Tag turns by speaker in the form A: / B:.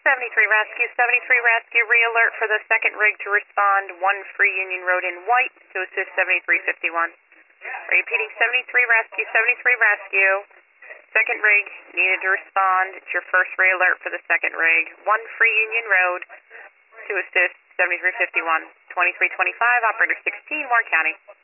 A: 73 Rescue. 73 Rescue, re-alert for the second rig to respond 1 Free Union Road in white to assist 7351. Repeating 73 Rescue. 73 Rescue. Second rig needed to respond. It's your first re-alert for the second rig. 1 Free Union Road to assist 7351. 2325, Operator 16, Warren County.